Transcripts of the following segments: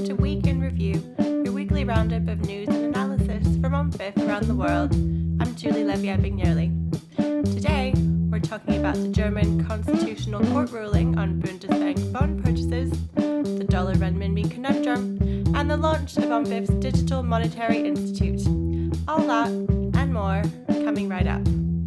welcome to Week in Review, your weekly roundup of news and analysis from On Fifth around the world. I'm Julie Levy-Ebbing-Yerli. Today, we're talking about the German Constitutional Court ruling on Bundesbank bond purchases, the dollar-renminbi conundrum, and the launch of On Fifth's Digital Monetary Institute. All that and more coming right up.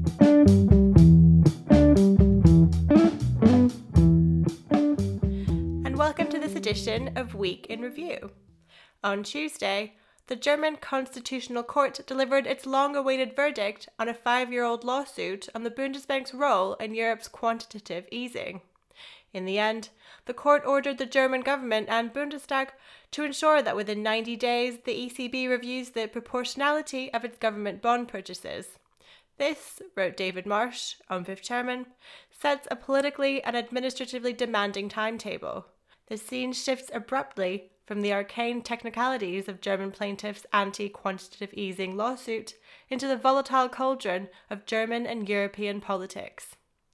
Welcome to this edition of Week in Review. On Tuesday, the German Constitutional Court delivered its long-awaited verdict on a 5-year-old lawsuit on the Bundesbank's role in Europe's quantitative easing. In the end, the court ordered the German government and Bundestag to ensure that within 90 days the ECB reviews the proportionality of its government bond purchases. This, wrote David Marsh, On Fifth chairman, sets a politically and administratively demanding timetable. The scene shifts abruptly from the arcane technicalities of German plaintiffs' anti-quantitative easing lawsuit into the volatile cauldron of German and European politics.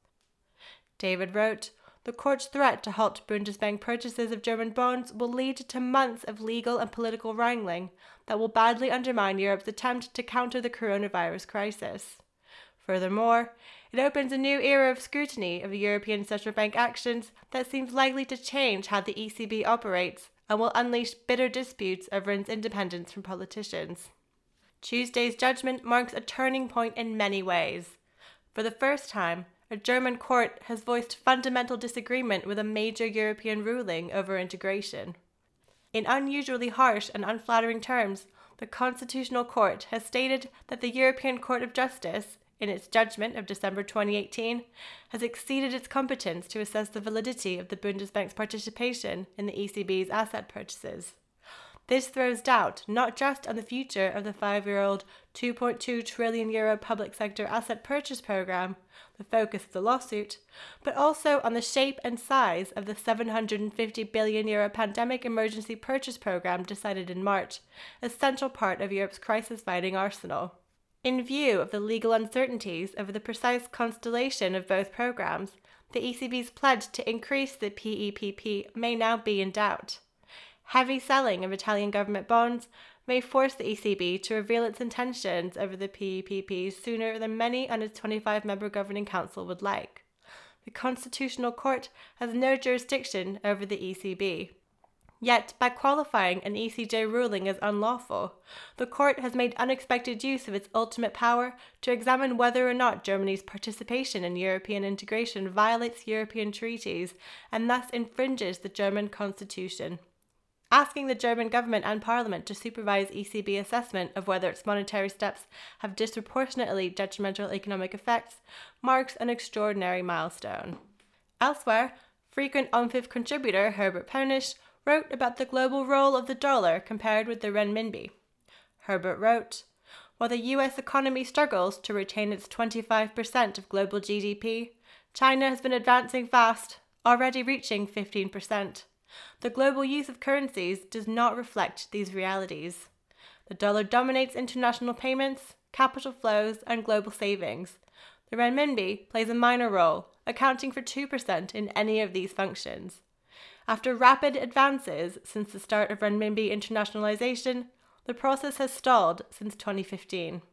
David wrote, "The court's threat to halt Bundesbank purchases of German bonds will lead to months of legal and political wrangling that will badly undermine Europe's attempt to counter the coronavirus crisis. Furthermore, it opens a new era of scrutiny of the European Central Bank actions that seems likely to change how the ECB operates and will unleash bitter disputes over its independence from politicians." Tuesday's judgment marks a turning point in many ways. For the first time, a German court has voiced fundamental disagreement with a major European ruling over integration. In unusually harsh and unflattering terms, the Constitutional Court has stated that the European Court of Justice, in its judgment of December 2018, has exceeded its competence to assess the validity of the Bundesbank's participation in the ECB's asset purchases. This throws doubt not just on the future of the 5-year-old €2.2 trillion public sector asset purchase programme, the focus of the lawsuit, but also on the shape and size of the €750 billion pandemic emergency purchase programme decided in March, a central part of Europe's crisis-fighting arsenal. In view of the legal uncertainties over the precise constellation of both programs, the ECB's pledge to increase the PEPP may now be in doubt. Heavy selling of Italian government bonds may force the ECB to reveal its intentions over the PEPP sooner than many on its 25-member governing council would like. The Constitutional Court has no jurisdiction over the ECB. Yet, by qualifying an ECJ ruling as unlawful, the court has made unexpected use of its ultimate power to examine whether or not Germany's participation in European integration violates European treaties and thus infringes the German constitution. Asking the German government and parliament to supervise ECB assessment of whether its monetary steps have disproportionately detrimental economic effects marks an extraordinary milestone. Elsewhere, frequent On Fifth contributor Herbert Ponisch wrote about the global role of the dollar compared with the renminbi. Herbert wrote, "While the US economy struggles to retain its 25% of global GDP, China has been advancing fast, already reaching 15%. The global use of currencies does not reflect these realities. The dollar dominates international payments, capital flows, and global savings. The renminbi plays a minor role, accounting for 2% in any of these functions. After rapid advances since the start of renminbi internationalization, the process has stalled since 2015.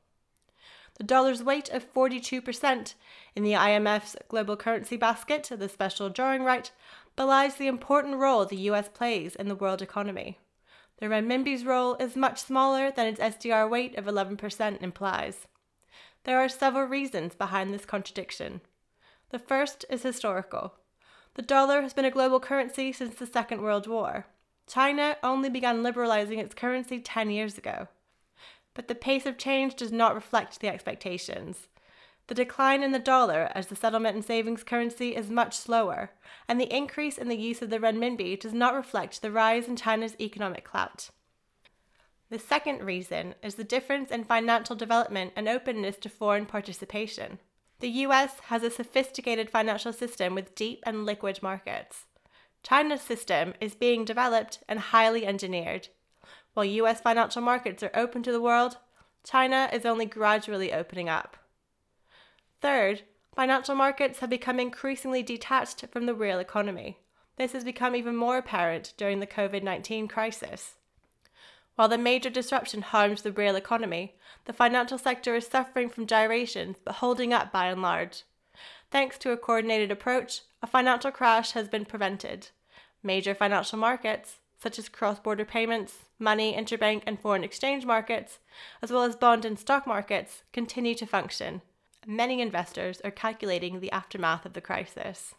The dollar's weight of 42% in the IMF's global currency basket, the special drawing right, belies the important role the US plays in the world economy. The renminbi's role is much smaller than its SDR weight of 11% implies. There are several reasons behind this contradiction. The first is historical. The dollar has been a global currency since the Second World War. China only began liberalizing its currency 10 years ago. But the pace of change does not reflect the expectations. The decline in the dollar as the settlement and savings currency is much slower, and the increase in the use of the renminbi does not reflect the rise in China's economic clout. The second reason is the difference in financial development and openness to foreign participation. The US has a sophisticated financial system with deep and liquid markets. China's system is being developed and highly engineered. While US financial markets are open to the world, China is only gradually opening up. Third, financial markets have become increasingly detached from the real economy. this has become even more apparent during the COVID-19 crisis. While the major disruption harms the real economy, the financial sector is suffering from gyrations but holding up by and large. Thanks to a coordinated approach, a financial crash has been prevented. Major financial markets, such as cross-border payments, money, interbank and foreign exchange markets, as well as bond and stock markets, continue to function. Many investors are calculating the aftermath of the crisis.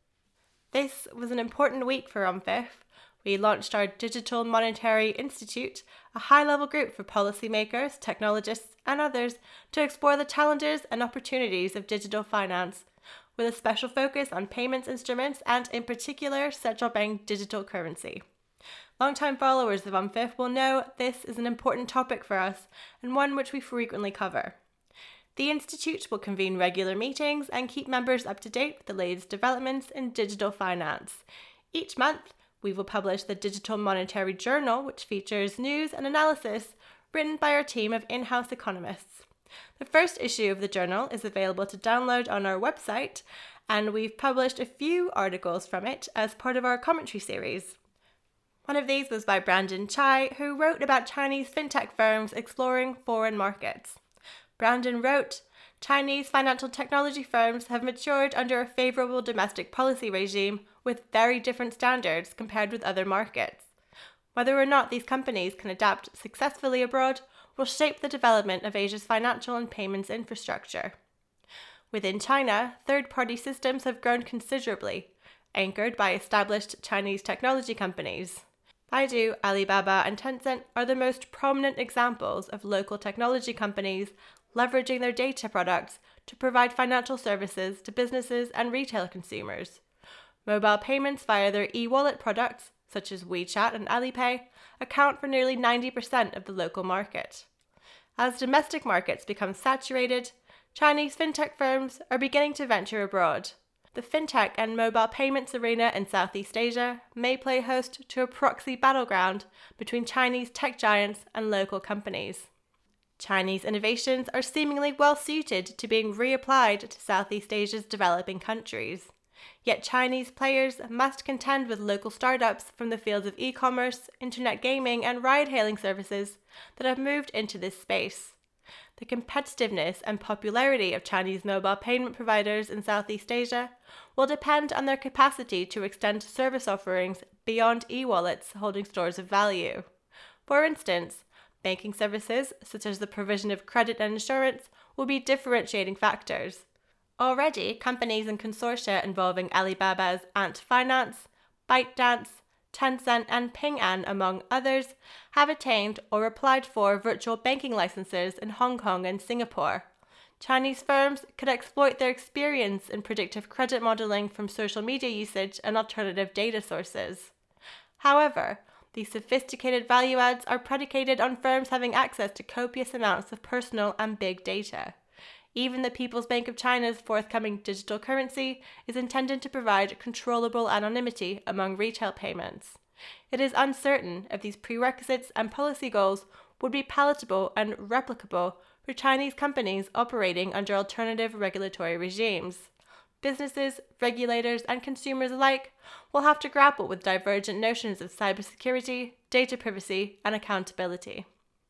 This was an important week for OMFIF. We launched our Digital Monetary Institute, a high-level group for policymakers, technologists, and others to explore the challenges and opportunities of digital finance, with a special focus on payments instruments and, in particular, central bank digital currency. Longtime followers of OMFIF will know this is an important topic for us and one which we frequently cover. The Institute will convene regular meetings and keep members up to date with the latest developments in digital finance. Each month, we will publish the Digital Monetary Journal, which features news and analysis written by our team of in-house economists. The first issue of the journal is available to download on our website, and we've published a few articles from it as part of our commentary series. One of these was by Brandon Chai, who wrote about Chinese fintech firms exploring foreign markets. Brandon wrote, Chinese financial technology firms have matured under a favourable domestic policy regime with very different standards compared with other markets. Whether or not these companies can adapt successfully abroad will shape the development of Asia's financial and payments infrastructure. Within China, third-party systems have grown considerably, anchored by established Chinese technology companies. Baidu, Alibaba, and Tencent are the most prominent examples of local technology companies leveraging their data products to provide financial services to businesses and retail consumers. Mobile payments via their e-wallet products, such as WeChat and Alipay, account for nearly 90% of the local market. As domestic markets become saturated, Chinese fintech firms are beginning to venture abroad. The fintech and mobile payments arena in Southeast Asia may play host to a proxy battleground between Chinese tech giants and local companies. Chinese innovations are seemingly well suited to being reapplied to Southeast Asia's developing countries. Yet Chinese players must contend with local startups from the fields of e-commerce, internet gaming, and ride-hailing services that have moved into this space. The competitiveness and popularity of Chinese mobile payment providers in Southeast Asia will depend on their capacity to extend service offerings beyond e-wallets holding stores of value. For instance, banking services, such as the provision of credit and insurance, will be differentiating factors. Already, companies and consortia involving Alibaba's Ant Finance, ByteDance, Tencent, and Ping An, among others, have attained or applied for virtual banking licenses in Hong Kong and Singapore. Chinese firms could exploit their experience in predictive credit modeling from social media usage and alternative data sources. However, these sophisticated value adds are predicated on firms having access to copious amounts of personal and big data. Even the People's Bank of China's forthcoming digital currency is intended to provide controllable anonymity among retail payments. It is uncertain if these prerequisites and policy goals would be palatable and replicable for Chinese companies operating under alternative regulatory regimes. Businesses, regulators, and consumers alike will have to grapple with divergent notions of cybersecurity, data privacy, and accountability.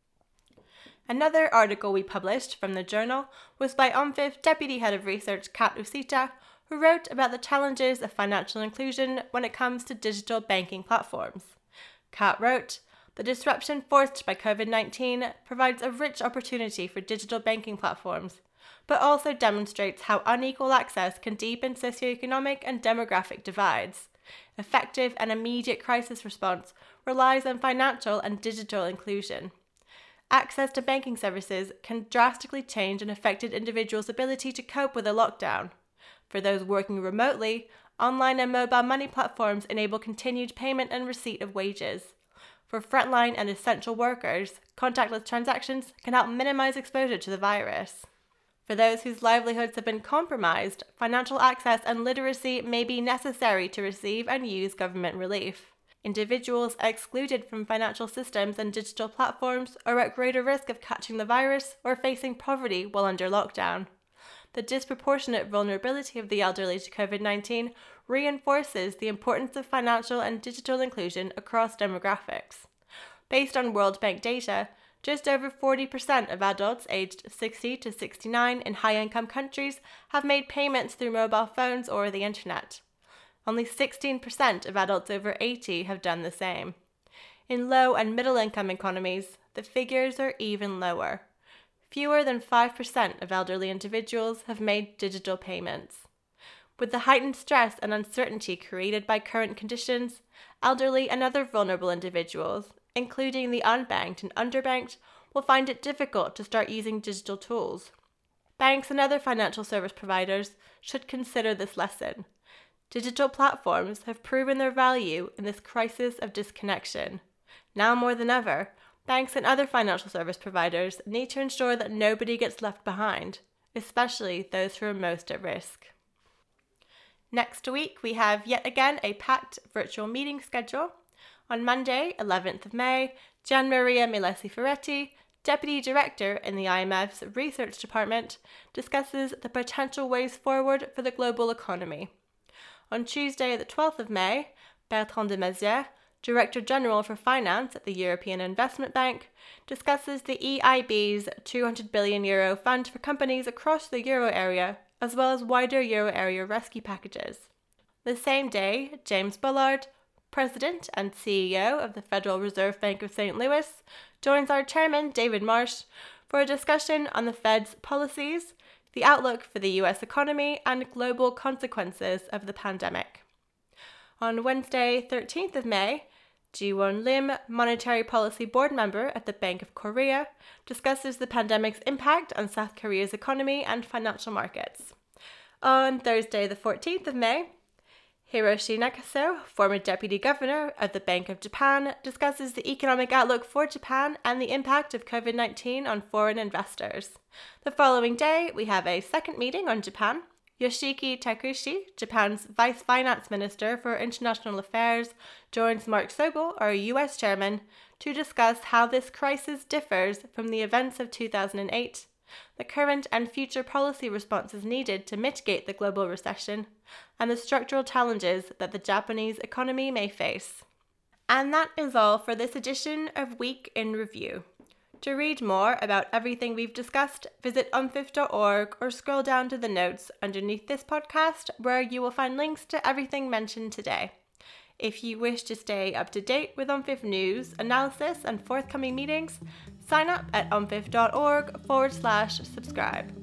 Another article we published from the journal was by OMFIF Deputy Head of Research Kat Usita, who wrote about the challenges of financial inclusion when it comes to digital banking platforms. Kat wrote, "The disruption forced by COVID-19 provides a rich opportunity for digital banking platforms, but also demonstrates how unequal access can deepen socioeconomic and demographic divides. Effective and immediate crisis response relies on financial and digital inclusion. Access to banking services can drastically change an affected individual's ability to cope with a lockdown. For those working remotely, online and mobile money platforms enable continued payment and receipt of wages. For frontline and essential workers, contactless transactions can help minimize exposure to the virus. For those whose livelihoods have been compromised, financial access and literacy may be necessary to receive and use government relief. Individuals excluded from financial systems and digital platforms are at greater risk of catching the virus or facing poverty while under lockdown. The disproportionate vulnerability of the elderly to COVID-19 reinforces the importance of financial and digital inclusion across demographics. Based on World Bank data, just over 40% of adults aged 60 to 69 in high-income countries have made payments through mobile phones or the internet. Only 16% of adults over 80 have done the same. In low and middle-income economies, the figures are even lower. Fewer than 5% of elderly individuals have made digital payments. With the heightened stress and uncertainty created by current conditions, elderly and other vulnerable individuals, including the unbanked and underbanked, will find it difficult to start using digital tools. Banks and other financial service providers should consider this lesson. Digital platforms have proven their value in this crisis of disconnection. Now more than ever, banks and other financial service providers need to ensure that nobody gets left behind, especially those who are most at risk. Next week, we have yet again a packed virtual meeting schedule. On Monday, 11th of May, Gian Maria Milesi Ferretti, Deputy Director in the IMF's Research Department, discusses the potential ways forward for the global economy. On Tuesday, the 12th of May, Bertrand de Mazières, Director General for Finance at the European Investment Bank, discusses the EIB's €200 billion fund for companies across the euro area, as well as wider euro area rescue packages. The same day, James Bullard, President and CEO of the Federal Reserve Bank of St. Louis, joins our Chairman, David Marsh, for a discussion on the Fed's policies, the outlook for the US economy, and global consequences of the pandemic. On Wednesday, 13th of May, Ji-won Lim, Monetary Policy Board Member at the Bank of Korea, discusses the pandemic's impact on South Korea's economy and financial markets. On Thursday, the 14th of May, Hiroshi Nakaso, former Deputy Governor of the Bank of Japan, discusses the economic outlook for Japan and the impact of COVID-19 on foreign investors. The following day, we have a second meeting on Japan. Yoshiki Takushi, Japan's Vice Finance Minister for International Affairs, joins Mark Sobel, our US Chairman, to discuss how this crisis differs from the events of 2008, the current and future policy responses needed to mitigate the global recession, and the structural challenges that the Japanese economy may face. And that is all for this edition of Week in Review. To read more about everything we've discussed, visit umfif.org or scroll down to the notes underneath this podcast, where you will find links to everything mentioned today. If you wish to stay up to date with UMFIF news, analysis, and forthcoming meetings, sign up at umfif.org/subscribe.